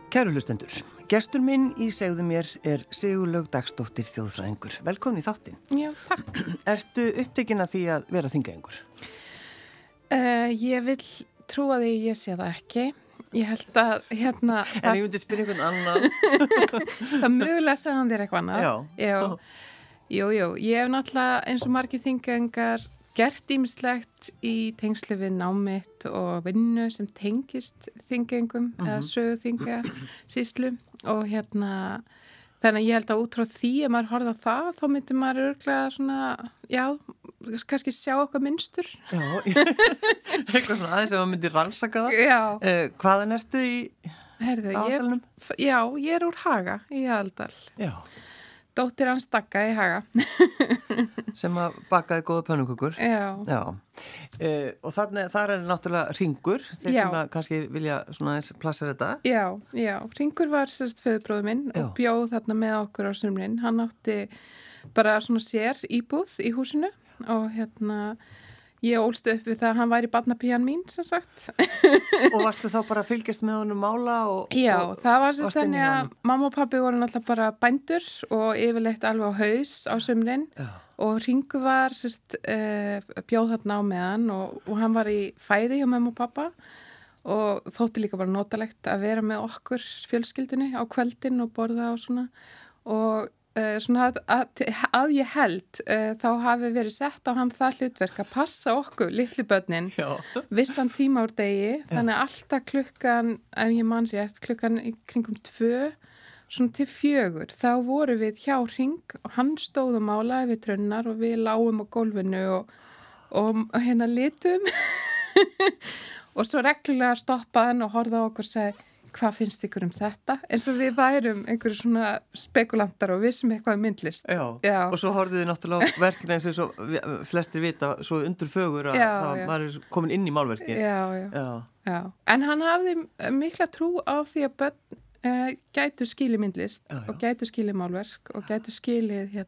Kæru hlustendur, gestur minn í Segðu mér Sigurlaug Dagsdóttir þjóðfræðingur. Velkomin í þáttinn. Já, takk. Ertu upptekin að því að vera þingeyingur? Ég vil trúa því ég sé það ekki. Ég held að En ég myndi spyrja einhvern annan. Það mögulega sagði hann þér eitthvað annað. Já. Jú, ég hef náttúrulega eins og margir þingeyingar gert ýmislegt í tengslu við námitt og vinnu sem tengist þingeyingum eða sögu þingeyjarsýslu og þannig að ég held að út frá því að maður horfði á það þá myndi maður örglega svona, kannski sjá okkar minnstur. Já, eitthvað svona aðeins ef maður myndi rannsaka það. Já. Hvaðan ertu í Aðaldalnum? Ég er úr Haga í Aðaldal. Já. Dóttir hans Dagga í Haga. Sem að bakaði góða pönnukökur. Já. Og þar er náttúrulega Hringur, þeir sem að kannski vilja svona eins plassera þetta. Já. Hringur var sérst föðubróður minn og bjóð þarna með okkur á sumrin. Hann átti bara svona sér íbúð í húsinu og ég ólst upp við það að hann væri barnapían mín, sem sagt. Og varstu þá bara að fylgjast með honum mála? Já, það var sér þannig að mamma og pabbi voru náttúrulega bara bændur og yfirleitt alveg á haus á sumrin. Já. Og Hringur var bjóð þarna á meðan og hann var í fæði hjá mamma og pappa og þótti líka bara notalegt að vera með okkur fjölskyldunni á kvöldin og borða og svona og svona að ég held þá hafi verið sett á hann það hlutverk að passa okkur litlu börnin vissan tíma úr degi þannig að alltaf klukkan, ef ég man rétt, klukkan í kringum 2 svona til 4 þá voru við hjá Hring og hann stóð og málaði við trönnar og við lágum á gólfinu og litum og svo reglulega stoppaði hann og horfði á okkur og segi hvað finnst ykkur þetta? Eins og við værum einhverju svona spekulantar og vissum eitthvað myndlist. Já. Og svo horfðu þið náttúrulega á verkina eins og svo flestir vita svo undur fögur að maður er komin inn í málverki. Já. En hann hafði mikla trú á því að börn gætu skilið myndlist og gætu skilið málverk og gætu skilið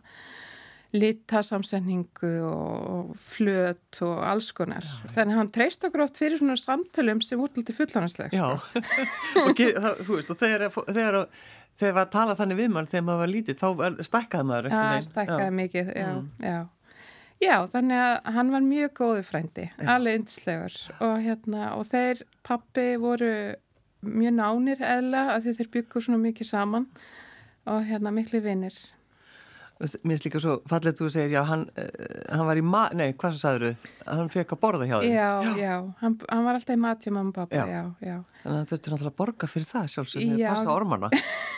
litasamsetningu og flöt og alls konar. Þannig að hann treyst okkur oft fyrir svona samtölum sem voru lítið fullanarsleg. Já, og þú veist, og þegar var að tala þannig við mann þegar maður var lítið, þá stækkaði maður. Stækkaði mikið, já, þannig að hann var mjög góðu frændi, alveg yndislegur og þeir pabbi voru mjög nánir eðla að þeir byggu svona mikið saman og miklu vinir. Mér finnst líka svo fallegt þú segir, já, hann var í hvað svo sagðirðu? Hann fekk að borða hjá því? Já, hann var alltaf í mat hjá mamma og pappa, já. Þannig að hann þurfti náttúrulega að borga fyrir það sjálfsögum, þegar passa ormana.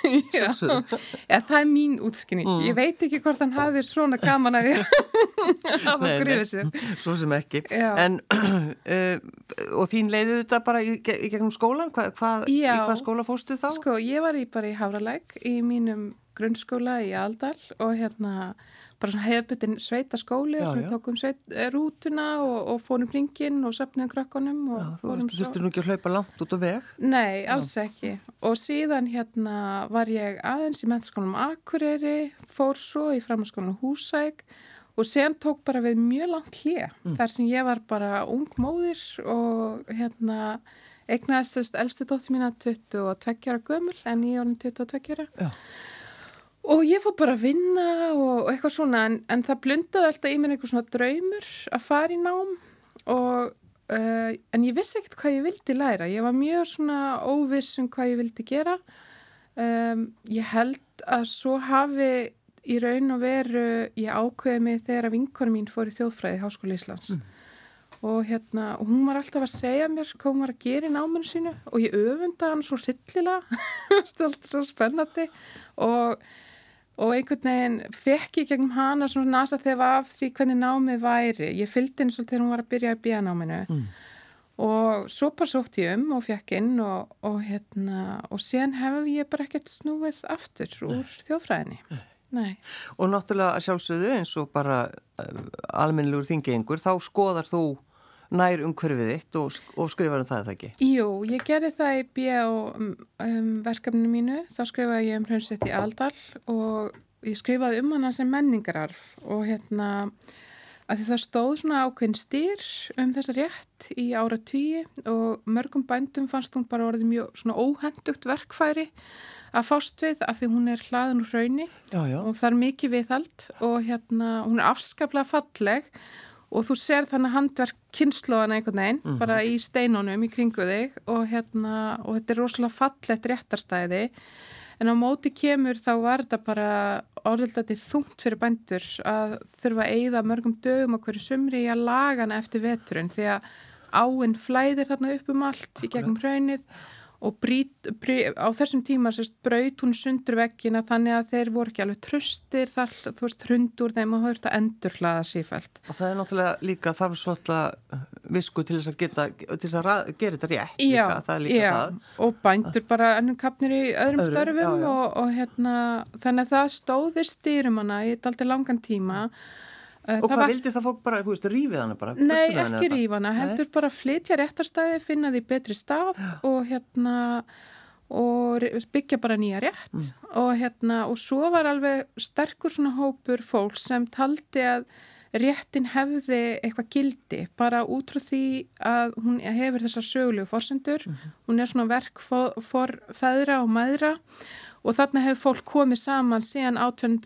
Já, það er mín útskynning. Ég veit ekki hvort hann hafði svona gaman að því að hafa grifið sér. Svo sem ekki. En, og þín leiðið þetta bara í gegnum skólan? Í hvað skóla fórstu þá? Sko, ég var bara í Hafralæk í mínum grunnskóla í Aðaldal og bara svona hefðbundin sveitaskóli og við tókum rútuna og fórum hringinn og söfnum krökkunum og fórum svo. Þú þurftir nú ekki að hlaupa langt út á veg? Nei, alls ekki. Og síðan var ég aðeins í menntaskólanum Akureyri, fór svo í framhaldsskólanum Húsavík og sen tók bara við mjög langt hlé. Þar sem ég var bara ung móðir og eignaðist elstu dóttir mína 22 ára gömul en ég orðin 22 ára. Já. Og ég fór bara að vinna og eitthvað svona en það blundaði alltaf í mér einhver svona draumur að fara í nám en ég vissi ekkert hvað ég vildi læra. Ég var mjög svona óviss hvað ég vildi gera. Ég held að svo hafi í raun og veru ég ákveði mig þegar að vinkona mín fór í þjóðfræði í Háskóla Íslands. Og hún var alltaf að segja mér hvað hún var að gera í náminu sínu og ég öfundaði hann svo hryllilega. Það var alltaf svo spennandi og einhvern veginn fekk ég gegnum hana svona nasa þegar af því hvernig námið væri. Ég fylgdi henni svolítið þegar hún var að byrja í BA-náminu og svo bara sótti ég og fekk inn og síðan hef ég bara ekkert snúið aftur úr þjóðfræðinni. Nei. Og náttúrulega sjálfsögðu eins og bara almennilegur þingeyingur, þá skoðar þú nær umhverfið þitt og skrifar það ekki? Jú, ég gerði það í BA-verkefninu mínu, þá skrifaði ég Hraunsveit í Aðaldal og ég skrifaði hana sem menningararf og að því það stóð svona ákveðin styr þessa rétt í áratugi og mörgum bændum fannst hún bara orðið mjög svona óhentugt verkfæri að fást við af því hún hlaðin úr hrauni og það mikið viðhald og hún afskaplega falleg og þú sér þannig handverk kynslóðana einhvern veginn bara í steinunum í kringu þig og þetta rosalega fallegt réttarstæði en á móti kemur þá var þetta bara orðildandi þungt fyrir bændur að þurfa að eyða mörgum dögum á hverju sumri í að laga hana eftir veturinn því að áin flæðir þarna upp allt í gegnum hraunið og á þessum tíma braut hún sundur veggina þannig að þeir voru ekki alveg traustir þar, þú veist, hrund úr þeim og það þurfti að endurhlaða sífellt. Og það náttúrulega líka þarf svolítið visku til þess að gera þetta rétt já, líka, það er líka það. Og bændur bara önnum kapnir í öðrum störfum og þannig að það stóð við stýrum hana í dálítið langan tíma. Og hvað vildi það fólk bara, þú veist, rífið hana bara? Nei, ekki rífa hana, heldur bara flytja réttarstæði, finna því betri stað og og byggja bara nýja rétt og svo var alveg sterkur svona hópur fólk sem taldi að réttin hefði eitthvað gildi bara út frá því að hún hefur þessar sögulegu forsendur, hún svona verk feðra og mæðra og þarna hefur fólk komið saman síðan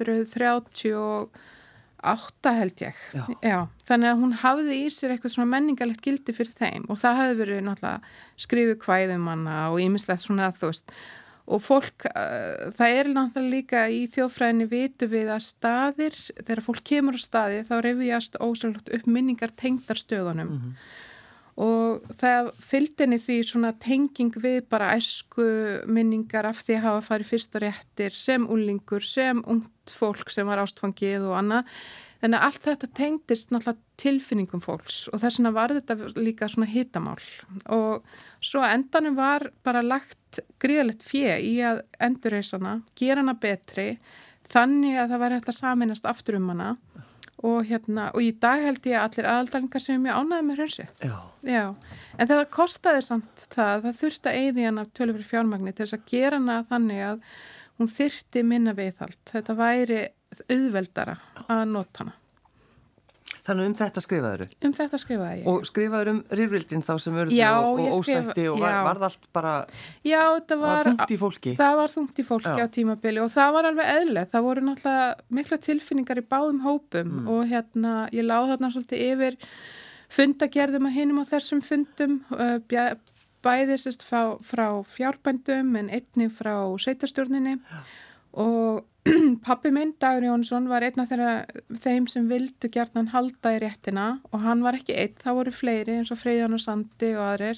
1838 held ég. Já, þannig að hún hafði í sér eitthvað svona menningarlegt gildi fyrir þeim og það hefði verið náttúrulega skrifið kvæðum hana og ýmislegt svona þú veist og fólk, það náttúrulega líka í þjóðfræðinni vitum við að staðir, þegar fólk kemur á staði þá rifjast ósjálfsagt upp minningar tengdar stöðunum og það fylgdinni því svona tenging við bara æsku minningar af því að hafa farið fyrst og réttir sem úlingur, sem ungt fólk sem var ástfangið og annað. Þannig að allt þetta tengdist náttúrulega tilfinningum fólks og þess vegna var þetta líka svona hitamál og svo endanum var bara lagt gríðalegt fé í að endurreisa hana, gera hana betri þannig að það væri hægt að sameinast aftur hana og í dag held ég að allir aðaldalingar sem mjög ánægði með hraunsið. Já. En það kostaði samt það þurfti að eyða hana töluvert fjármagni til þess að gera hana þannig að hún þyrfti minna viðhald. Þetta væri auðveldara að nota hana. Þannig þetta skrifaður? Þetta skrifaði ég. Og skrifaður rifrildin þá sem urðu og ósætti og var það allt bara var þungt í fólki? Það var þungt í fólki á tímabili og það var alveg eðlilegt. Það voru náttúrulega mikla tilfinningar í báðum hópum og ég láð þarna svolítið yfir fundagerðum að hinum á þessum fundum bæði frá fjárbændum en einnig frá sveitarstjórninni og pabbi minn, Dagur Jónsson, var einn af þeim sem vildu gjarnan halda í réttina og hann var ekki einn, það voru fleiri eins og Freyjan og Sandi og aðrir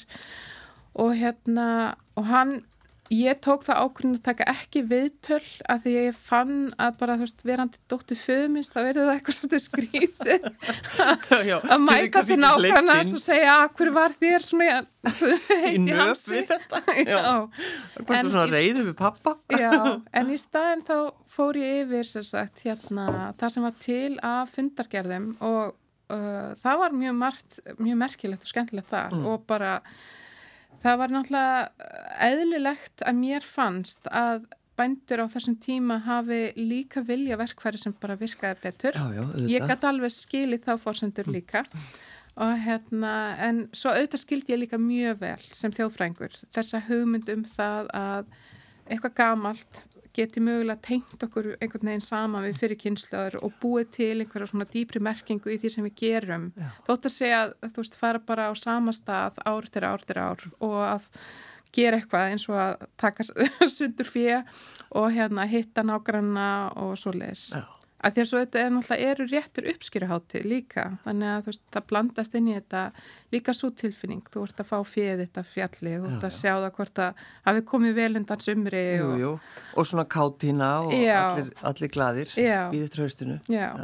og ég tók það ákvörðun að taka ekki viðtöl að því ég fann að bara, þú veist, verandi dóttir föður minns, þá það eitthvað svolítið skrítið að mæta til nágrannans og segja hver var þér svona í nöf við þetta? Hvort þú svona reiður við pappa? Já, en í staðin þá fór ég yfir það sem var til af fundargerðum og það var mjög merkilegt og skemmtilegt þar og bara það var náttúrulega eðlilegt að mér fannst að bændur á þessum tíma hafi líka vilja verkfæri sem bara virkaði betur. Ég gat alveg skilið þá forsendur líka og en svo auðvitað skildi ég líka mjög vel sem þjóðfræðingur þessa hugmynd það að eitthvað gamalt geti mögulega tengt okkur einhvern veginn saman við fyrir kynslóður og búið til einhverja svona dýpri merkingu í því sem við gerum. Þótt að segja að þú veist fara bara á sama stað ár eftir ár og að gera eitthvað eins og að taka sundur fé og hitta nágranna og svoleiðis. Að því að svo þetta náttúrulega réttur uppskýruhátíð líka, þannig að þú veist, það blandast inn í þetta líka svo tilfinning, þú ert að fá féð þetta fjalli, þú ert að sjá það hvort að hafi komið vel undan sumri. Og svona kátína og allir glaðir býðið traustinu.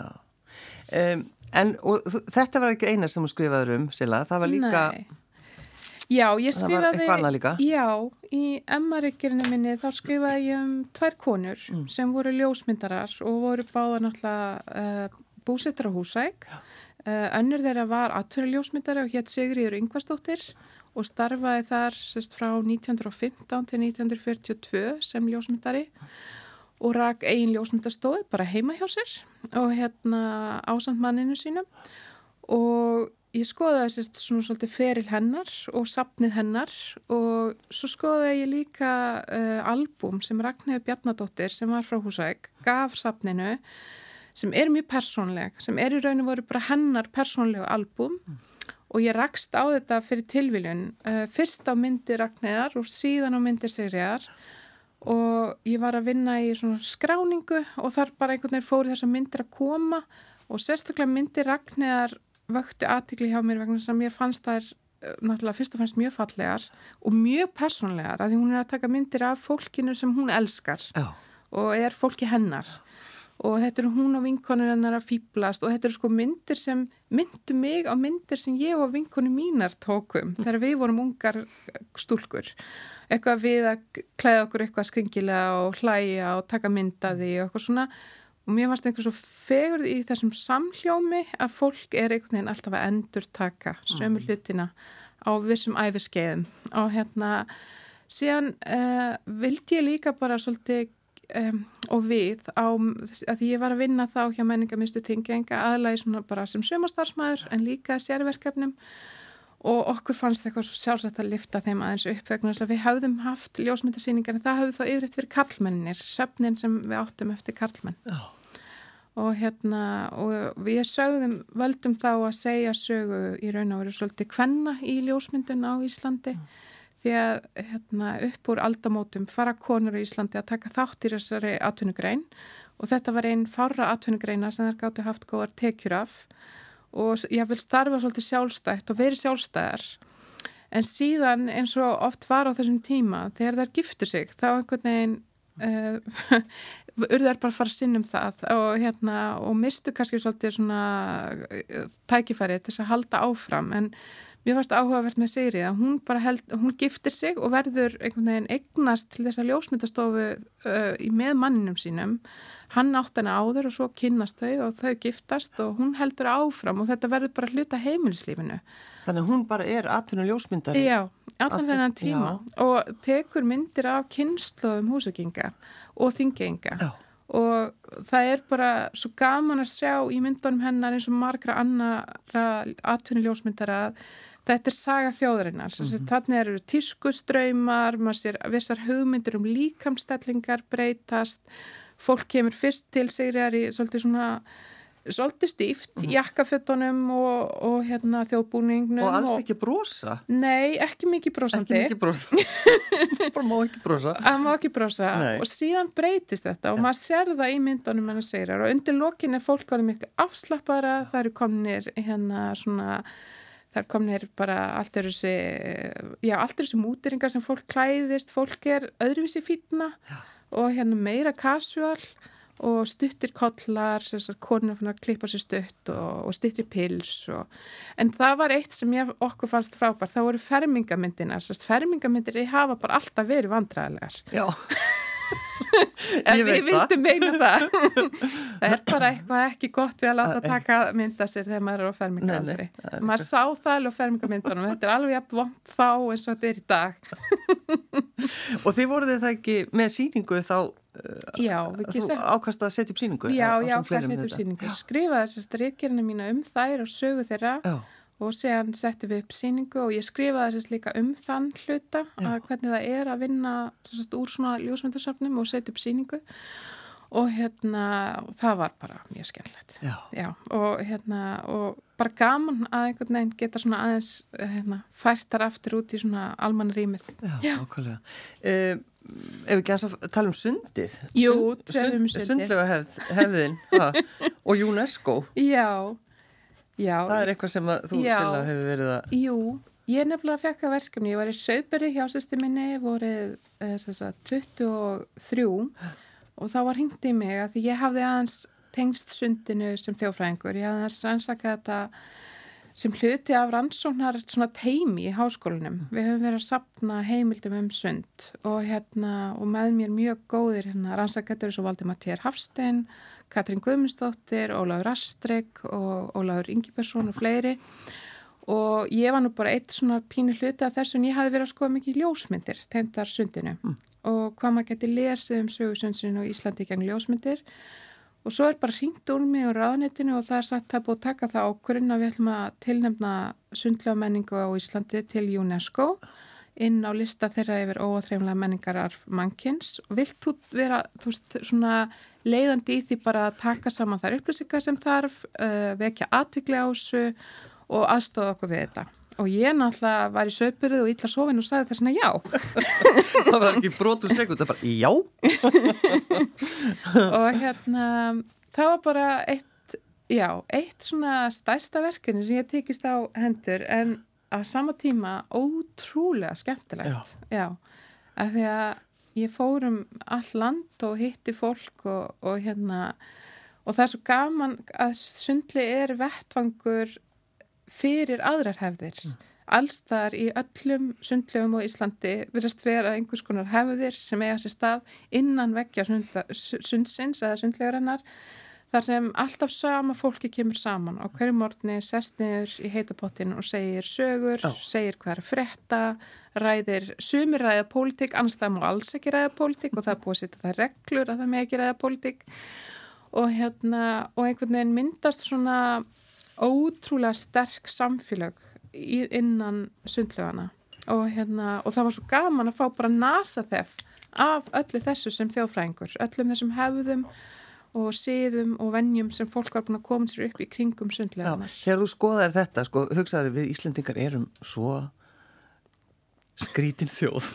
En þetta var ekki eina sem þú skrifaður Silla, það var líka... Nei. Já, ég skrifaði, í MA-ritgerðinni minni þá skrifaði ég 2 konur sem voru ljósmyndarar og voru báðar náttúrulega búsettar á Húsavík. Önnur þeirra var atvinnuljósmyndari og hét Sigríður Ingvarsdóttir og starfaði þar frá 1915 til 1942 sem ljósmyndari og rak eigin ljósmyndastofu bara heima hjá sér og ásamt manninu sínum. og ég skoðaði sérst svona svolítið feril hennar og safnið hennar og svo skoðaði ég líka albúm sem Ragnheiður Bjarnadóttir sem var frá Húsavík gaf safninu sem mjög persónleg, sem í raun og veru bara hennar persónlegu albúm og ég rakst á þetta fyrir tilviljun fyrst á myndir Ragnheiðar og síðan á myndir Sigríðar og ég var að vinna í svona skráningu og þar bara einhvern veginn fóru þessar myndir að koma og sérstaklega myndir Ragnheiðar vöktu athygli hjá mér vegna sem ég fannst þær náttúrulega fyrst og fremst mjög fallegar og mjög persónlegar að því hún að taka myndir af fólkinu sem hún elskar og fólki hennar og þetta hún og vinkonur hennar að fíblast og þetta sko myndir sem myndu mig á myndir sem ég og vinkonur mínar tókum þegar við vorum ungar stúlkur eitthvað við að klæða okkur eitthvað skringilega og hlæja og taka myndaði og eitthvað svona og mér fannst einhver svo fegurð í þessum samhljómi að fólk einhvern veginn alltaf að endurtaka sömu hlutina á vissum æviskeiðum og síðan vildi ég líka bara svolítið og við að því ég var að vinna þá hjá menningarmiðstöð Þingeyinga aðallega svona bara sem sumarstarfsmaður en líka sérverkefnum og okkur fannst eitthvað svo sjálfsagt að lyfta þeim aðeins upp vegna þess að við höfðum haft ljósmyndasýningar en það höfðu þá yfirleitt fyrir karlmennir, söfnin sem við áttum eftir karlmenn. Og og við völdum þá að segja sögu í raun og veru svolítið kvenna í ljósmyndun á Íslandi því að upp úr aldamótum fara konur í Íslandi að taka þátt í þessari atvinnugrein og þetta var einn fárra atvinnugreina sem þær gátu haft góðar tekjur af og ég vil starfa svolítið sjálfstætt og verið sjálfstæðar en síðan eins og oft var á þessum tíma þegar þær giftu sig þá einhvern veginn urðu þær bara að fara sinnum það og mistu kannski svolítið svona tækifæri til þess að halda áfram en mér fannst áhugavert með Sigríði að hún giftir sig og verður einhvern veginn eignast til þess að ljósmyndastofu með manninum sínum hann átt hana áður og svo kynnast þau og þau giftast og hún heldur áfram og þetta verður bara hluta heimilislífinu. Þannig að hún bara atvinnu ljósmyndari? Já, allan þennan tíma og tekur myndir af kynslóðum Húsvíkinga og Þingeyinga og það bara svo gaman að sjá í myndunum hennar eins og margra annara atvinnu ljósmyndara að þetta saga þjóðarinnar. Þannig eru tískustraumar, maður sér vissar hugmyndir líkamstellingar breytast fólk kemur fyrst til Sigríðar í svolítið stíft jakkafötunum og þjóðbúningnum. Og alls ekki brosa? Nei, ekki mikið brosandi. Ekki mikið brosa. Bara má ekki brosa. Það má ekki brosa. Nei. Og síðan breytist þetta og maður sér það í myndunum hennar Sigríðar og undir lokin fólk orðið miklu afslappara, það eru komnir þar komnir bara allt þessi múteringar sem fólk klæðist, fólk öðruvísi fínna og meira casual og stuttir kollar, konur fann að klippa sér stutt og stuttir pils en það var eitt sem okkur fannst frábært, það voru fermingamyndinar fermingamyndir hafa bara alltaf verið vandræðilegar. Já. Við vildum meina það það bara eitthvað ekki gott við að láta taka mynda sér þegar maður á fermingaaldri maður sá það alveg á fermingamyndunum þetta alveg jafn vont þá eins og þetta í dag Og þið voruð það ekki með sýningu þá þú ákvast að setja upp sýningu? Já, ég ákvast að setja upp sýningu skrifaði ritgerðina mína þær og sögu þeirra og séðan settum við upp sýningu og ég skrifaði líka þann hluta að hvernig það að vinna úr svona ljósmyndarsafnum og setja upp sýningu og það var bara mjög skemmtilegt. Já, og bara gaman að einhvern veginn geta svona aðeins fært þar aftur út í svona almannarýmið. Já, nákvæmlega. Ef við ekki að tala sundið? Jú, sundið. Sundlega hefðin og UNESCO. Já, það eitthvað sem þú Silla hefur verið að... Jú, ég nefnilega fekk það verkefni. Ég var í Sauðbergi hjá systur minni vorið 23 og þá var hringt í mig að því ég hafði aðeins tengst sundinu sem þjóðfræðingur. Ég hafði aðeins rannsakað þetta sem hluti af rannsóknar svona teimi í háskólanum. Við höfum verið að safna heimildum sund og með mér mjög góðir rannsakendur svo Valdimar T. Hafstein, Katrín Guðmundsdóttir, Ólafur Astrygg og Ólafur Ingibergsson og fleiri og ég var nú bara eitt svona pínu hluti af þessu en ég hafði verið að skoða mikið ljósmyndir tengdar sundinu og hvað maður geti lesið sögu sundsins og Íslandi gegn ljósmyndir og svo bara hringt úr mig úr ráðuneytinu og það sagt það búið að taka það ákvörðun að við ætlum að tilnefna sundlega menningu á Íslandi til UNESCO inn á lista þeirra yfir óáþreifanlega menningararf mannkyns og vilt þú vera, þú veist, svona leiðandi í því bara að taka saman þær upplýsingar sem þarf, vekja athygli á þessu og aðstoða okkur við þetta. Og ég náttúrulega var í sauðburði og illa sofin og sagði þess vegna já. Það var ekki brot úr sekund, það bara já. Og það var bara eitt svona stærsta verkefni sem ég tekist á hendur en að sama tíma ótrúlega skemmtilegt. Já. Af því að ég fór all land og hitti fólk og það er svo gaman að sundli vettvangur fyrir aðrar hefðir. Alls þar í öllum sundlegum á Íslandi virðast vera einhvers konar hefðir sem eiga sér stað innan veggja sundsins eða sundlegarinnar þar sem alltaf sama fólki kemur saman á hverju morgni, sest niður í heitapottin og segir sögur, segir hvað er að frétta, sumir ræða pólitík, annars það má alls ekki ræða pólitík og það er búið að setja það reglur að það með ekki ræða pólitík og einhvern veginn myndast svona ótrúlega sterk samfélag innan sundlaugana og það var svo gaman að fá bara nasaþeff af öllu þessu sem þjóðfræðingur, öllum þessum hefðum og siðum og venjum sem fólk var búin að koma sér upp í kringum sundlaugarnar. Þegar þú skoðar þetta, hugsaður við Íslendingar erum svo skrítin þjóð.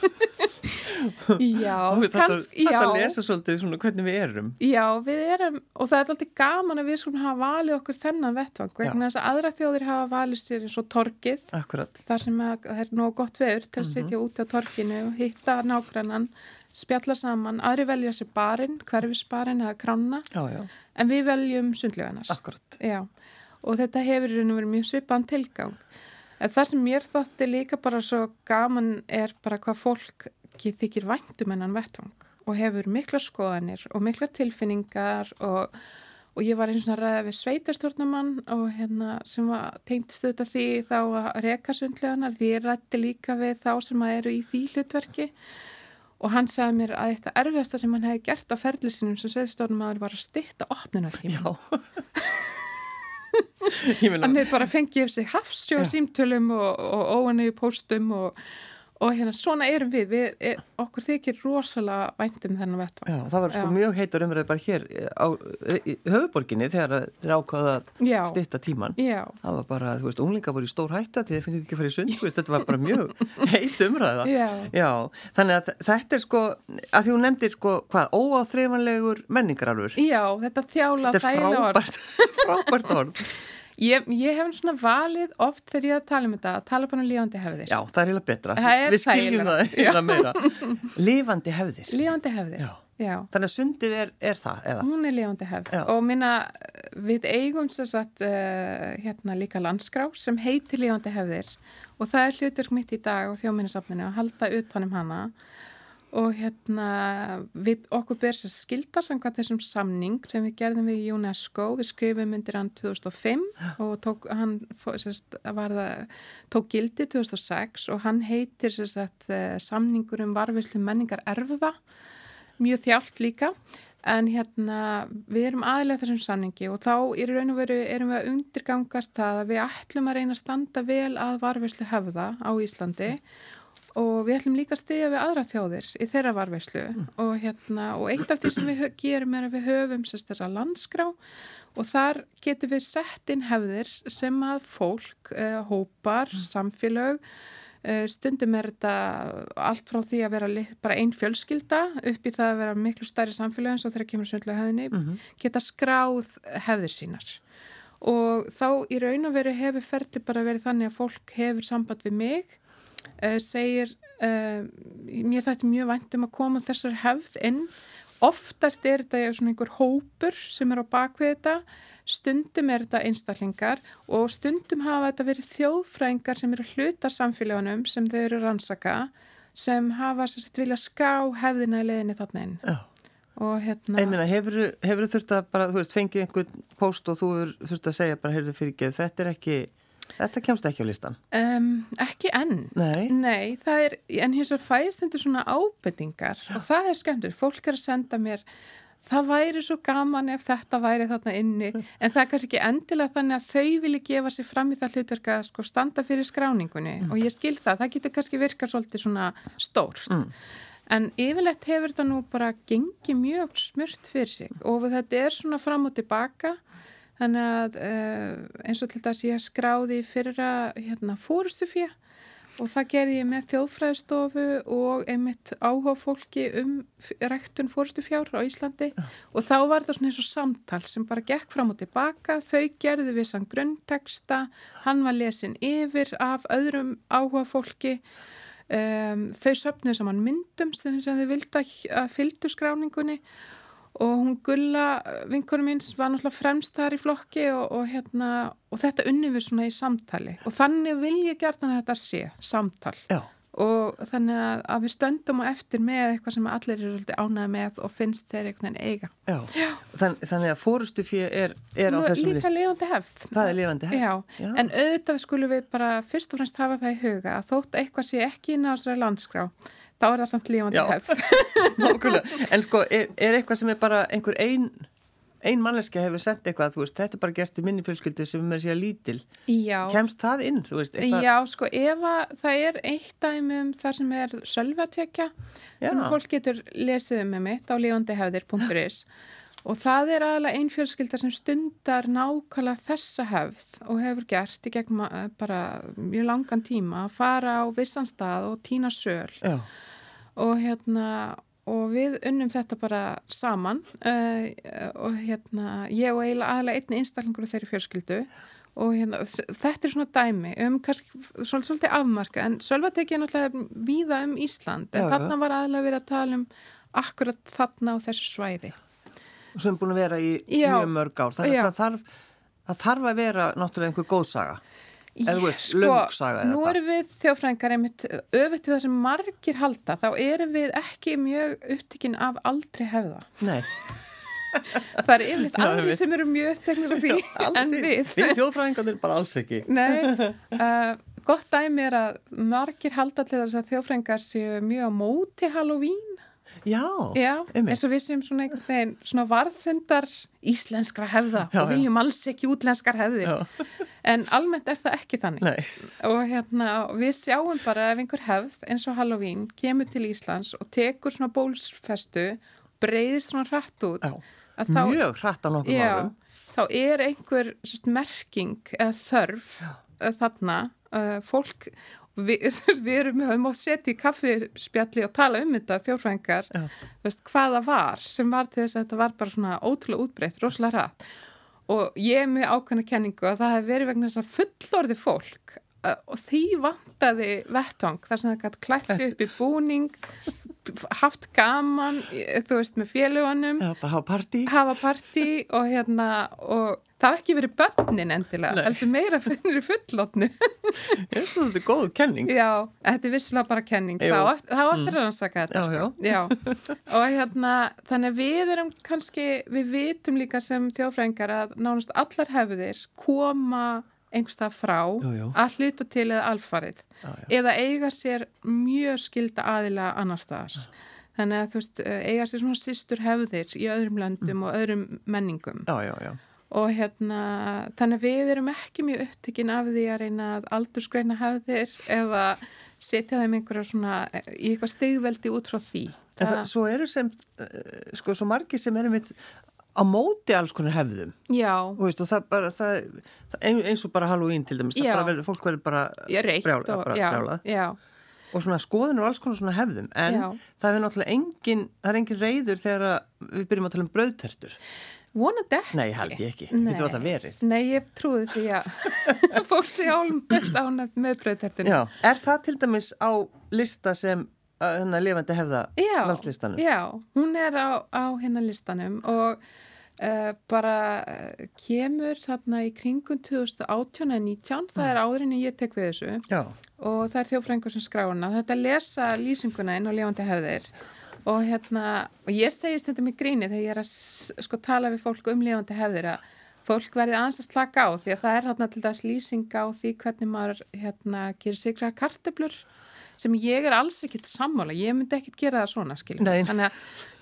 Já, þetta lesa svolítið svona hvernig við erum. Já, við erum og það er alltaf gaman að við skulum hafa valið okkur þennan vettvang vegna þess að aðra þjóðir hafa valið sér eins og torgið. Akkurat. Þar sem það er nógu gott veður til að sitja úti á torginu og hitta nágrannan, spjalla saman, aðri velja sér barinn, hverfisbarinn eða krána. Já. En við veljum sundlaugarnar. Akkurat. Já. Og þetta hefur verið mjög svipaðan tilgang. En það sem mér þótti líka bara svo gaman er bara hvað fólk þykir væntum enn vettvang og hefur mikla skoðanir og mikla tilfinningar og ég var eins og ræða við sveitarstjórnarmann og sem tengdist auðvitað því þá að reka sundlaugarnar því ég ræddi líka við þá sem eru í því hlutverki og hann sagði mér að þetta erfiðasta sem hann hefði gert á ferli sínum sem sveitarstjórnarmaður var að stytta opnunartíma. Hann hefði bara fengið yfir sig hafsjó símtölum og óanegu póstum og svona erum við okkur þykir rosalega væntum þennan vettvang. Já, það var mjög heitur umræði bara hér í höfuborginni þegar þeir ákvaða að stytta tíman. Já. Það var bara, þú veist, unglingar voru í stór hætta því þeir fengið ekki að fara í sund, þetta var bara mjög heit umræða. Já, þannig að þetta að því hún nefndir hvað, óáþreifanlegur menningararfur. Já, þetta þjála þægilega orð. Þetta er frábært orð. Ég hef svona valið oft þegar ég að tala bara um lifandi hefðir. Já, það er eiginlega betra. Við skiljum það eiginlega meira. Lifandi hefðir. Lifandi hefðir, já. Þannig að sundið er það, eða? Hún er lifandi hefð. Já. Og við eigum sem sagt líka landskrá sem heitir lifandi hefðir og það er hlutverk mitt í dag á Þjóðminjasafninu að halda utan hana og okkur ber sér skylda samkvæmt þessum samning sem við gerðum við UNESCO, við skrifum undir hann 2005 og tók gildi 2006 og hann heitir samningur varðveislu menningar erfða, mjög þjált líka en við erum aðilega þessum samningi og þá í raun og veru erum við að undirgangast það að við ætlum að reyna að standa vel að varðveislu hefða á Íslandi og við ætlum líka að styðja við aðra þjóðir í þeirra varðveislu og eitt af því sem við gerum er að við höfum þessa landskrá og þar getum við sett inn hefðir sem að fólk, hópar, samfélög, stundum er þetta allt frá því að vera bara ein fjölskylda upp í það að vera miklu stærri samfélög eins og þegar kemur sundlaugarhefðinni, geta skráð hefðir sínar. Og þá í raun og veru hefur ferli bara verið þannig að fólk hefur samband við mig segir mér þetta mjög vænt að koma þessar hefð inn oftast er þetta svona einhver hópur sem er á bakvið þetta stundum er þetta einstaklingar og stundum hafa þetta verið þjóðfræðingar sem eru hlutar samfélagunum sem þau eru rannsaka sem hafa vilja ská hefðina í leiðinni þarna inn og Ég meina, hefur þurft að bara, þú veist, fengið einhvern post og þú þurft að segja bara, heyrðu fyrirgeð, þetta kemst ekki á listan? Ekki enn. Nei, það er, en hins vegar fæðist þetta svona ábendingar og það er skemmtur. Fólk er að senda mér það væri svo gaman ef þetta væri þarna inni, en það er kannski ekki endilega þannig að þau vilja gefa sér fram í það hlutverk að sko standa fyrir skráningunni og ég skil það getur kannski virkað svolítið svona stórt. En yfirleitt hefur þetta nú bara gengið mjög smurt fyrir sig og þetta er svona fram og tilbaka, þannig að eins og til þess ég skráði fyrra forystufé og það gerði ég með þjóðfræðistofu og einmitt áhuga fólki ræktun forystufjár á Íslandi og þá var það svona eins og samtal sem bara gekk fram og tilbaka, þau gerðu vissan grunnteksta, hann var lesin yfir af öðrum áhuga fólki. Þau söfnuðu saman myndum sem þau vildu að fylgdu skráningunni og hún Gulla, vinkonu mín, var náttúrulega fremst þar í flokki og þetta unnum við svona í samtali og þannig vil ég gjarnan að þetta sé samtal. Já. Og þannig að við stöndum á eftir með eitthvað sem allir eru ánægð með og finnst þeir einhvern veginn eiga. Já. Þannig að forystufé er á þessum list. Líka lifandi hefð. Það er lifandi hefð. Já, en auðvitað skulum við bara fyrst og fremst hafa það í huga að þótt eitthvað sé ekki inn á þessari landskrá, þá er það samt lifandi hefð. Nákvæmlega. En sko, er eitthvað sem er bara einhver ein manneskja hefur sent eitthvað, þú veist, þetta er bara gert í minni fjölskyldu sem er sér lítil. Já. Kemst það inn, þú veist, eitthvað? Já, sko, ef það er eitt dæmi þar sem er sölvatekja, sem fólk getur lesið með mitt á lifandihefðir.is og það er aðalega ein fjölskylda sem stundar nákvæmlega þessa hefð og hefur gert í gegnum bara mjög langan tíma að fara á vissan stað og tína söl. Já. Og við unnum þetta bara saman og ég og eiginlega aðalega einni einstaklingur af þeirri fjölskyldu og þetta er svona dæmi kannski svolítið afmarka en sölvatekja er náttúrulega víða Ísland en þarna var aðalega verið að tala akkurat þarna á þessu svæði. Sem er búin að vera í mjög mörg ár, þannig að það þarf að vera náttúrulega einhver góð saga. Eða þú veist, löngsaga eða nú erum við þjóðfræðingar einmitt öfugt við það sem margir halda, þá erum við ekki mjög upptekinn af aldrei hefða. Nei. Það er yfirleitt aðri sem eru mjög uppteknir af því en við. Við þjóðfræðingarnir bara alls ekki. Nei, gott dæmi er að margir halda til þess að þjóðfræðingar séu mjög á móti Halloween. Já, eins og við séum svona einhvern veginn svona varðfundar íslenskra hefða og viljum alls ekki útlenskar hefðir en almennt er það ekki þannig og við sjáum bara ef einhver hefð eins og Halloween kemur til Íslands og tekur svona bólsfestu breiðist svona hratt út mjög hratt á nokkrum árum þá er einhver merking eða þörf þarna fólk við höfum á setja í kaffispjalli og tala þetta þjóðfræðingar hvaða var sem var til þess að þetta var bara svona ótrúlega útbreitt, rosalega hratt og ég er með ákveðna kenningu að það hefur verið vegna þess að fullorði fólk og því vantaði vettvang þar sem það gæti klætt sig upp í búning haft gaman, þú veist, með félagunum bara hafa partí og það hef ekki verið börnin endilega, heldur meira fyrir fullorðnu Þetta er góð kenning Já, þetta er vissilega bara kenning þá eftir að rannsaka þetta Já. Og þannig að við erum kannski, við vitum líka sem þjóðfræðingar að nánast allar hefðir koma einhverstað frá að hluta til eða alfarið eða eiga sér mjög skylda aðila annar staðar þannig að þú veist, eiga sér svona systur hefðir í öðrum löndum og öðrum menningum og þannig að við erum ekki mjög upptekinn af því að reyna að aldursgreina hefðir eða setja þeim einhverja svona í eitthvað stigveldi út frá því Svo eru sem, sko, svo margir sem eru mitt á móti alls konar hefðum. Já. Og veist, og það eins og bara Halloween til dæmis, það bara verður, fólk verður bara brjálað. Já. Og svona skoðun og alls konar svona hefðum, en það er náttúrulega það er engin reiður þegar við byrjum að tala brauðtertur. Vonandi ekki. Nei, held ég ekki. Þetta var það verið. Nei, ég trúi því að fólk sé ánægt með brauðtertunum. Já. Er það til dæmis á lista sem lifandi hefða landslistanum? Já, hún er á listanum og bara kemur þarna í kringum 2018 eða 19, það er áðurinn ég tek við þessu og það er þjóðfræðingur sem skrána. Þetta lesa lýsinguna inn á lifandi hefðir og ég segist þetta með gríni þegar ég er að tala við fólk lifandi hefðir að fólk verði aðeins að slaka á því að það er þarna til þess lýsing á því hvernig maður gerir sigra kartöflur sem ég er alls ekkert sammála, ég myndi ekkert gera það svona, skiljum. Þannig að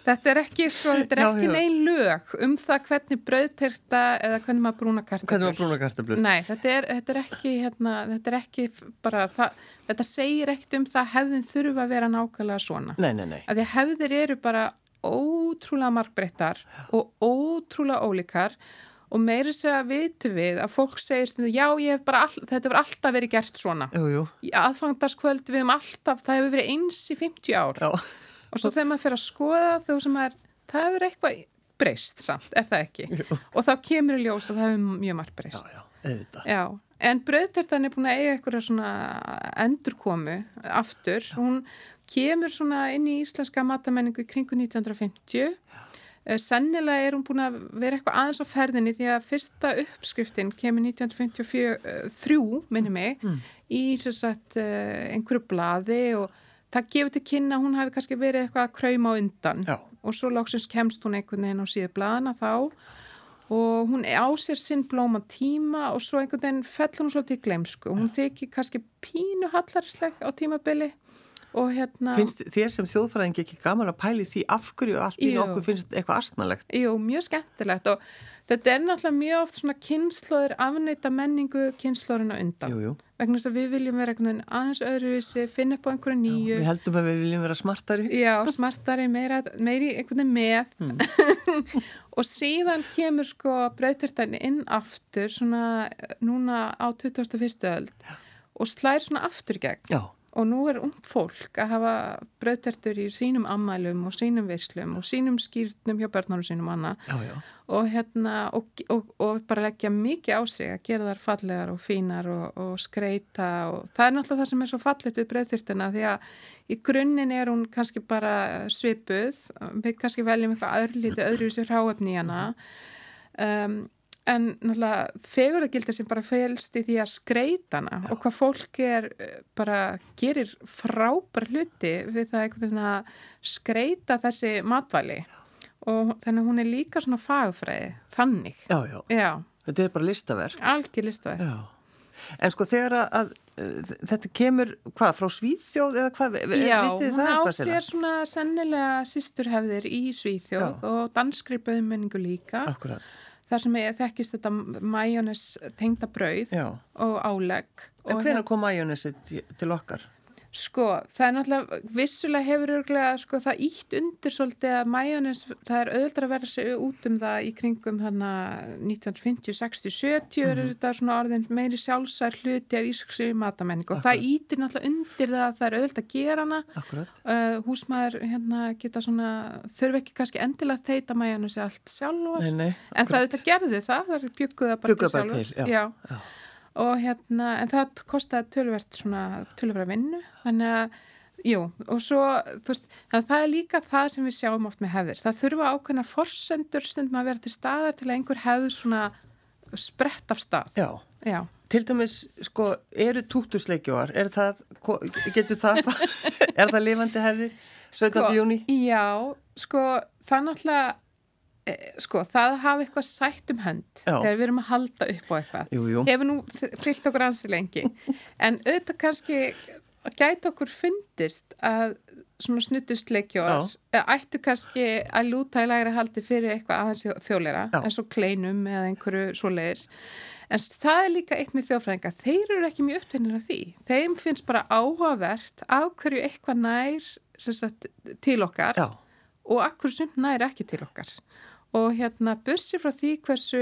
Þetta er ekki nein lög það hvernig brauðterta eða hvernig maður brúna kartöflur. Nei, þetta er ekki bara það, þetta segir ekkert það hefðin þurfa að vera nákvæmlega svona. Nei. Að því hefðir eru bara ótrúlega margbreyttar og ótrúlega ólíkar og meira sér að vitu við að fólk segir já, þetta hefur alltaf verið gert svona. Jú. Í aðfangadagskvöld við alltaf, það hefur verið eins í 50 ár. Já. Og svo þegar maður fer að skoða það hefur eitthvað breyst samt, er það ekki? Jú. Og þá kemur í ljós að það hefur mjög margt breyst. Já, auðvitað. Já, en brauðtertan er búin að eiga eitthvað svona endurkomu aftur. Hún kemur svona inn í íslenska matamenningu í kringu 1950. Sennilega er hún búin að vera eitthvað aðeins á ferðinni því að fyrsta uppskriftin kemur 1953, minni mig, í einhverju blaði og það gefur til kynna að hún hafi kannski verið eitthvað að krauma á undan. Já. Og svo loksins kemst hún einhvern veginn á síðu blaðana þá og hún á sér sinn blóma tíma og svo einhvern veginn fellur hún svolítið í gleymsku. Hún þykir kannski pínu hallarisleg á tímabili. Og finnst þér sem þjóðfræðingi ekki gaman að pæli því af hverju allt í nokkuð finnst eitthvað astnalegt? Jú, mjög skemmtilegt og þetta er náttúrulega mjög oft svona kynslóðir afneita menningu kynslóðurinn á undan. Jú. Vegna þess að við viljum vera aðeins öðruvísi, finna upp á einhverju nýju. Já, við heldum að við viljum vera smartari. Já, smartari, meiri einhvern veginn með. Og síðan kemur brauðtertan inn aftur svona núna á 21. öld og slær svona aftur gegn. Já. Og nú er ungt fólk að hafa brauðtertur í sínum ammælum og sínum veislum og sínum skýrnum hjá börnunum sínum annað. Já. Og bara leggja mikið á sig að gera þær fallegar og fínar og skreita og það er náttúrulega það sem er svo fallegt við brauðtertuna því að í grunninn er hún kannski bara svipuð, við kannski veljum eitthvað öðruvísi hráefni í hana. En náttúrulega fegurðargildið sem bara felst í því að skreita hana og hvað fólk bara gerir frábær hluti við það einhvern veginn að skreita þessi matvæli og þannig að hún er líka svona fagfræði, þannig. Já. Þetta er bara listaverk. Algjör listaverk. Já. En þegar að þetta kemur, frá Svíþjóð eða hvað, já, vitið það? Já, hún á sér svona sennilega systurhefðir í Svíþjóð og danskri brauðmenningu líka. Akkurat. Þar sem þekkist þetta majónes tengda brauð og álegg. En hvenær kom majónesi til okkar? Það er náttúrulega, vissulega hefur örglega, það ítt undir svolítið að majónes, það er auðvitað að vera sig út það í kringum 1950, 60, 70 er þetta svona orðin meiri sjálfsær hluti af ískri matamenningu og það ítir náttúrulega undir það að það er auðvitað að gera hana. Akkurat. Húsmaður geta svona, þurfi ekki kannski endilega að þeita majónesi allt sjálfur. Nei, en það auðvitað gerði það bjugguð það bara til sjálfur. Já. Og en það kostaði töluvert vinnu, þannig að, og svo, það er líka það sem við sjáum oft með hefðir. Það þurfa ákveðnar forsendur stundum að vera til staðar til að einhver hefður svona sprett af stað. Já. Til dæmis, eru túttusleikjóar, getur það, er það lifandi hefðir, 17. júní? Já, það náttúrulega, það hafa eitthvað sætt hönd þegar við erum að halda upp á eitthvað. Jú. Hefur nú fyllt okkur ansi lengi. En auðvitað kannski gæti okkur fundist að svona snuddustleikjóar ættu kannski að lúta í lægra haldi fyrir eitthvað aðeins þjóðleira, eins og kleinum eða einhverju svoleiðis. En það er líka eitt með þjóðfræðinga. Þeir eru ekki mjög upptvinnir af því. Þeim finnst bara áhugavert af hverju eitthvað nær til okkar og af hverju sumt nær ekki til okkar. Og bursi frá því hversu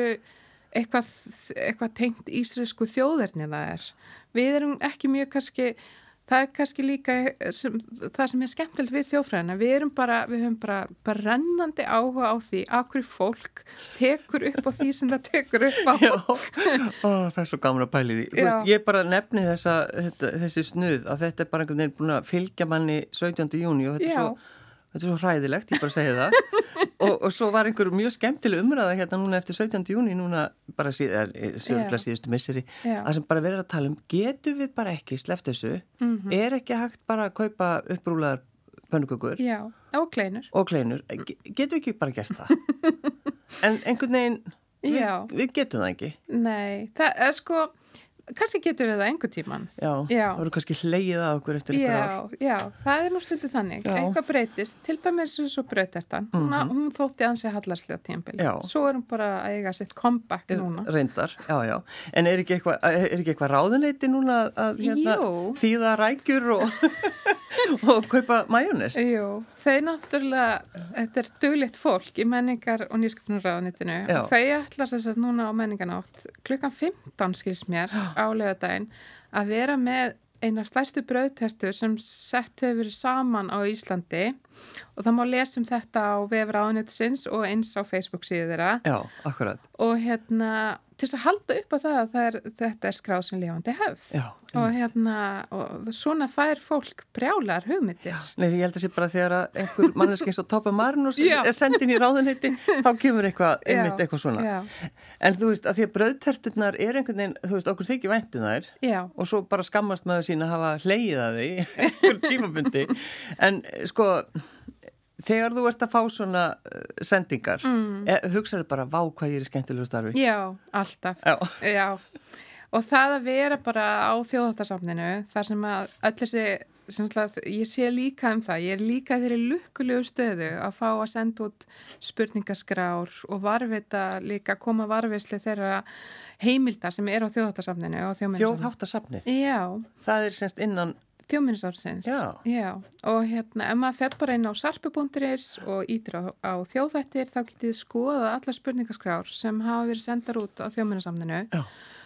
eitthvað tengt ísraelsku þjóðerni það er. Við erum ekki mjög kannski, það er kannski líka það sem er skemmtilegt við þjóðfræðina. Við höfum bara brennandi áhuga á því af hverju fólk tekur upp á því sem það tekur upp á. Það er svo gaman að pæli því. Ég bara nefni þessi snuð að þetta er bara einhvern veginn búin að fylgja manni 17. júní og þetta er svo hræðilegt, ég bara segi það. og svo var einhver mjög skemmtileg umræða núna eftir 17. júní, núna bara síðustu misseri, að sem bara verið að tala getum við bara ekki sleppt þessu, er ekki hægt bara að kaupa uppbrúlaðar pönnukökur? Já, og kleinur. Getum við ekki bara gert það? En einhvern veginn, við getum það ekki. Nei, það er kannski getum við það einhver tíman. Já, það voru kannski hlegið að okkur eftir ykkur ár. Já, það nú stundum þannig. Eitthvað breytist, til dæmis svo brautertan. Hún þótti ansi hallarslega tímabili. Svo hún bara að eiga sitt comeback núna. Reyndar, já. En er ekki eitthvað ráðuneyti núna að þýða rækjur og kaupa majónes? Jú, þau náttúrulega, þetta er duglegt fólk í menningar- og nýsköpunarráðuneytinu. Þau ætla þess að núna á menninganátt klukkan 15 skils mér á laugardaginn að vera með eina stærstu brauðtertur sem sett hefur verið saman á Íslandi og það má lesa þetta á vef ráðuneytisins og eins á Facebook síðu þeirra. Já, akkurat. Og til þess að halda upp á það að þetta er skráð sem lifandi hefð. Já. Og svona fær fólk brjálar hugmyndir. Nei, ég held að sé bara þegar að einhver manneski eins og Toppa Marinus er sendin í ráðuneyti, þá kemur eitthvað svona. Já. En þú veist, að því að brauðterturnar er einhvern veginn, þú veist, okkur þykir væntu þær og svo bara skammast maður sín að hafa hlegið að því einhver tímabundi. En sko, þegar þú ert að fá svona sendingar, hugsaðu bara, vá hvað ég er í skemmtilegu starfi. Já, alltaf. Já. Og það að vera bara á þjóðháttasafninu, þar sem að öll þessi, ég sé líka það, ég er líka þeirri lukkulegu stöðu að fá að senda út spurningaskrár og varvita líka, koma varvislu þeirra heimilda sem er á þjóðháttasafninu. Þjóðháttasafnið? Já. Það er semst innan Þjóðminjasafnsins. Já. Og ef maður fer bara inn á sarpi.is og ítir á þjóðhættir, þá getið þið skoða alla spurningaskrár sem hafa verið sendar út á Þjóðminjasafninu. Já.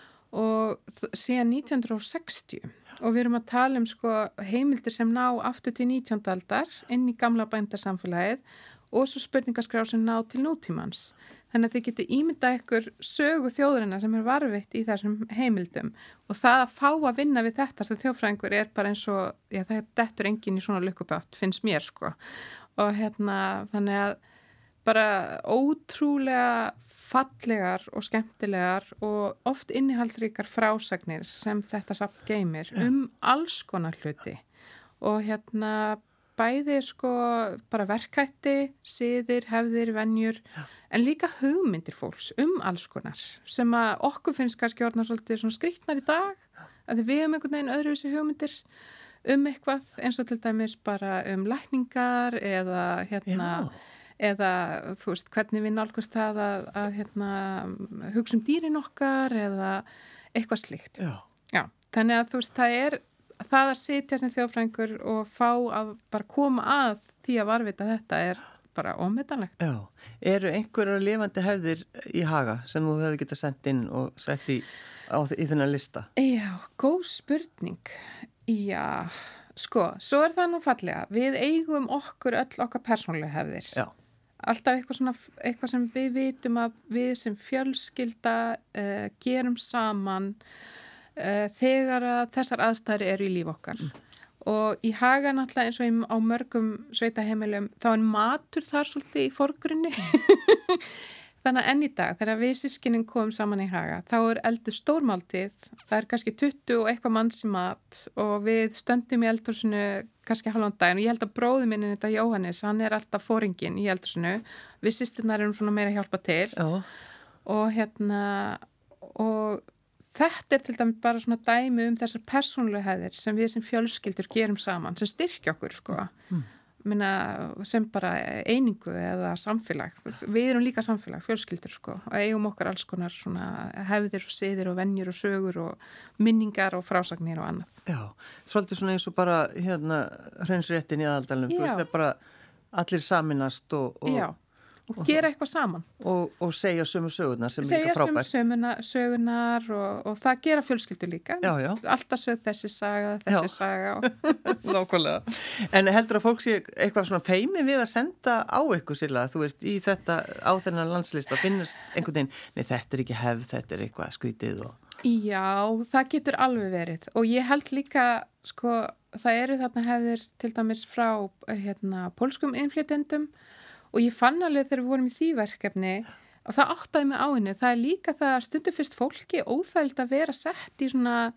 Og síðan 1960 og við erum að tala heimildir sem ná aftur til 19. aldar inn í gamla bændarsamfélagið og svo spurningaskrár sem ná til nútímans. Þannig að þið getið ímyndað ykkur sögu þjóðurinnar sem er varvitt í þessum heimildum og það að fá að vinna við þetta sem þjóðfræðingur er bara eins og, það dettur enginn í svona lukkubátt, finnst mér Og þannig að bara ótrúlega fallegar og skemmtilegar og oft innihaldsríkar frásagnir sem þetta safn geymir alls konar hluti og bæði bara verkhætti, siðir, hefðir, venjur en líka hugmyndir fólks alls konar sem að okkur finnst kannski orðna svolítið svona skrýtnar í dag að við einhvern veginn öðruvísi hugmyndir eitthvað eins og til dæmis bara lækningar eða þú veist hvernig við nálgumst það að hugsa dýrin okkar eða eitthvað slíkt. Já, þannig að þú veist það að sitja sem þjóðfræðingur og fá að bara koma að því að varvita þetta er bara ómetanlegt. Já, eru einhverjar lifandi hefðir í Haga sem þú hefði getað sendt inn og sett í þennan lista? Já, góð spurning. Já, svo er það nú fallega. Við eigum okkur öll okkar persónulega hefðir. Já. Alltaf eitthvað sem við vitum að við sem fjölskylda gerum saman þegar að þessar aðstæður eru í líf okkar. Og í Haga náttúrulega eins og á mörgum sveitaheimilum þá er matur þar svolítið í forgrunni. Þannig að enn í dag þegar við systkinin komum saman í Haga þá er eldur stórmáltíð, það er kannski 20 og eitthvað manns í mat og við stöndum í eldhúsinu kannski halvan daginn og ég held að bróði minni þetta Jóhannes, hann er alltaf foringinn í eldhúsinu, við systurnar erum svona meira að hjálpa til og þetta er til dæmis bara svona dæmi þessar persónulegu hefðir sem við sem fjölskyldur gerum saman, sem styrkja okkur sem bara einingu eða samfélag. Við erum líka samfélag, fjölskyldur og eigum okkar alls konar svona hefðir og siðir og venjur og sögur og minningar og frásagnir og annað. Já, svolítið svona eins og bara hraunsréttin í aðaldalum, þú veist það bara allir saminast og gera eitthvað saman. Og segja sömu sögurnar sem er líka frábært. Segja sömu sögurnar og það gera fjölskyldur líka. Já. Alltaf sög þessi saga. Nákvæmlega. En heldur að fólk sé eitthvað svona feimi við að senda á ykkur Silla, þú veist, í þetta á þennan landslista, finnast einhvern veginn, nei þetta er ekki hefð, þetta er eitthvað skrítið Já, það getur alveg verið og ég held líka, það eru þarna hefðir til dæmis frá pólskum innflytjendum og ég fann alveg þegar við vorum í því verkefni og það áttaði mig á henni. Það er líka það að stundu fyrst fólki óþægilt að vera sett í svona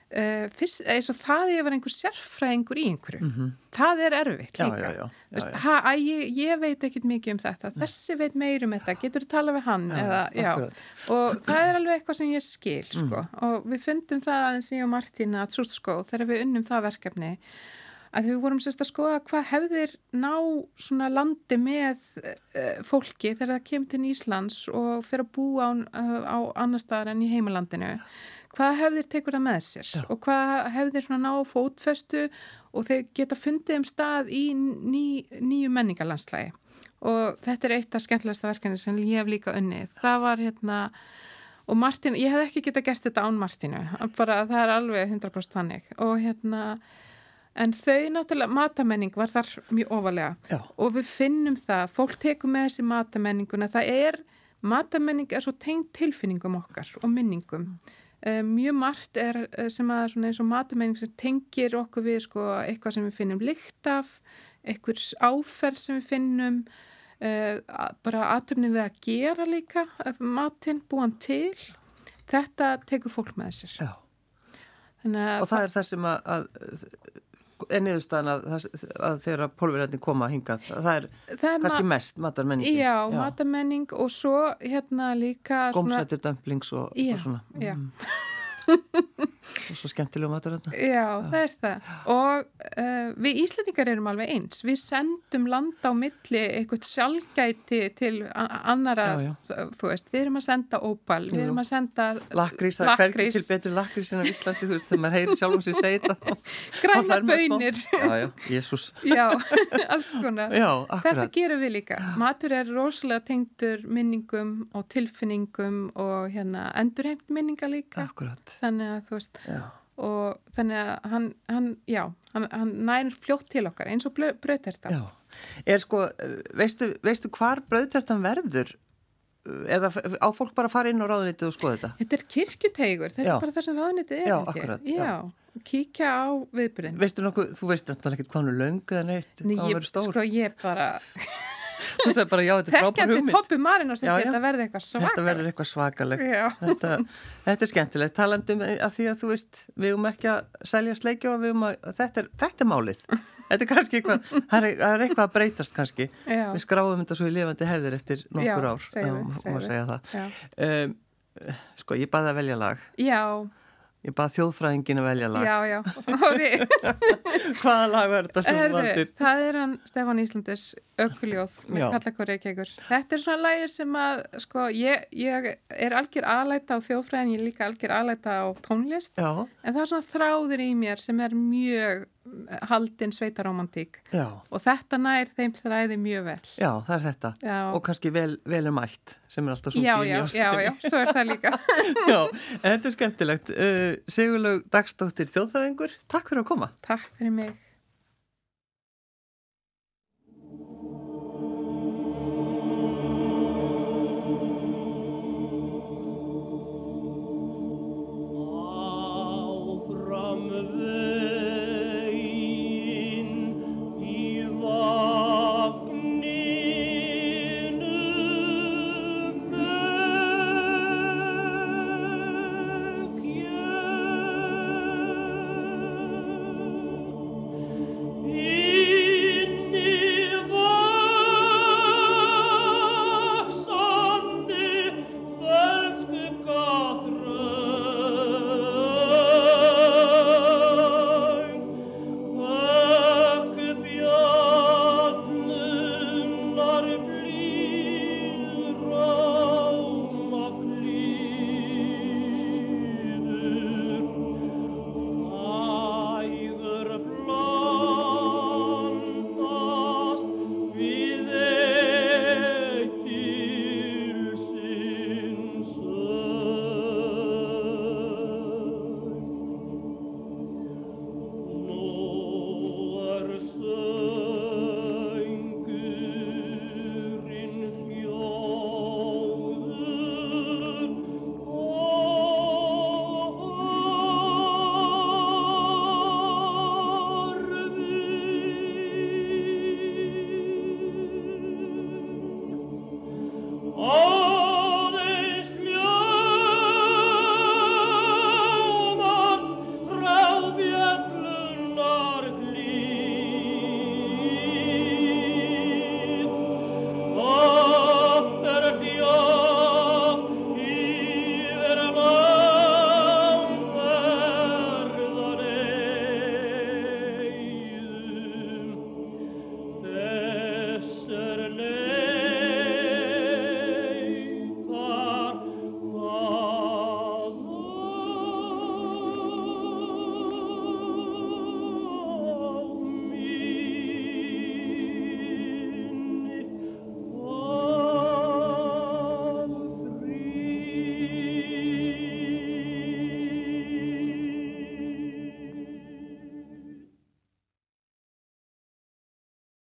fyrst, eins og það ég var einhver sérfræðingur í einhverju það erfitt líka ég veit ekkit mikið um þetta þessi veit meir um þetta, getur þú tala við hann og það alveg eitthvað sem ég skil sko. Og við fundum það aðeins ég og Martína að Trústaskó þegar við unnum það verkefni að við vorum sérst að skoða hvað hefðir ná svona landi með fólki þegar það kemur til Íslands og fer að búa á annar staðar en í heimalandinu hvað hefðir tekur það með sér og hvað hefðir svona ná fótfestu og þeir geta fundið stað í nýju menningarlandslægi og þetta eitt af skemmtilegasta verkefni sem ég hef líka unnið það var og Martín, ég hef ekki getað gert þetta án Martínu bara það alveg 100% þannig og en þau náttúrulega matamenning var þar mjög ofalega og við finnum það, fólk tekur með þessi matamenninguna, matamenning svo tengd tilfinningum okkar og minningum mjög margt sem að svona eins og matamenning sem tengir okkur við sko eitthvað sem við finnum lykt af, einhvers áferð sem við finnum bara athöfnin við að gera líka matinn, búan til þetta tekur fólk með sér og það það sem að niðurstaðan að þegar pólverjarnir koma hingað, það kannski mest matarmenning. Já, matarmenning og svo líka gómsættir, dumplings og svona. Já. Og svo skemmtilega matur þetta. Já, það það. Og við Íslendingar erum alveg eins. Við sendum land á milli eitthvað sjálfgæti til annara, þú veist, við erum að senda ópal, við erum að senda lakrís, það hvergi til betri lakrís en á Íslandi, þú veist, þegar maður heyrir sjálfum sér segja þetta. Græna baunir. Já, Jésús. Já, alls konar. Já, akkurat. Þetta gerum við líka. Matur rosalega tengdur minningum og tilfinningum og endurheimt minninga líka. Akkurat. Þannig að þú veist og þannig að hann nær fljótt til okkar eins og brauðterta. Já, sko, veistu hvar brauðtertan verður? Eða á fólk bara að fara inn á ráðuneytið og skoða þetta? Þetta kirkjuteigur, þetta bara það sem ráðuneytið Já, akkurat. Já, kíkja á viðburðin. Veistu nokkuð, þú veist náttúrulega ekkert hvað hann löng eða neitt, hvað hann verður stór? Sko, ég bara... Þú sagði bara, já, þetta frábær hugmynd. Þetta Toppi Marinos, þetta verður eitthvað svakalegt. Þetta verður eitthvað svakalegt. Þetta skemmtilegt. Talandum að því að þú veist, við ekki að selja sleikja og þetta málið. Þetta kannski eitthvað, það eitthvað að breytast kannski. Við skráum þetta svo í lifandi hefðir eftir nokkur ár. Má segja það. Sko, ég baði að velja lag. Já. Ég bað þjóðfræðingin að velja lag. Já. Hvaða lag var þetta sem valdir? Það hann Stefán Íslanders Ökuljóð með Kallakór Reykjavíkur. Þetta svona lagi sem að, sko, ég algjör aðlæta á þjóðfræðin, ég líka algjör aðlæta á tónlist. Já. En það svona þráður í mér sem mjög haldin sveitaromantík. Já. Og þetta nær þeim þræði mjög vel. Já, það þetta. Já. Og kannski vel mætt, sem alltaf svo Já, svo það líka. Já, en þetta skemmtilegt. Sigurlaug Dagsdóttir þjóðfræðingur, takk fyrir að koma. Takk fyrir mig.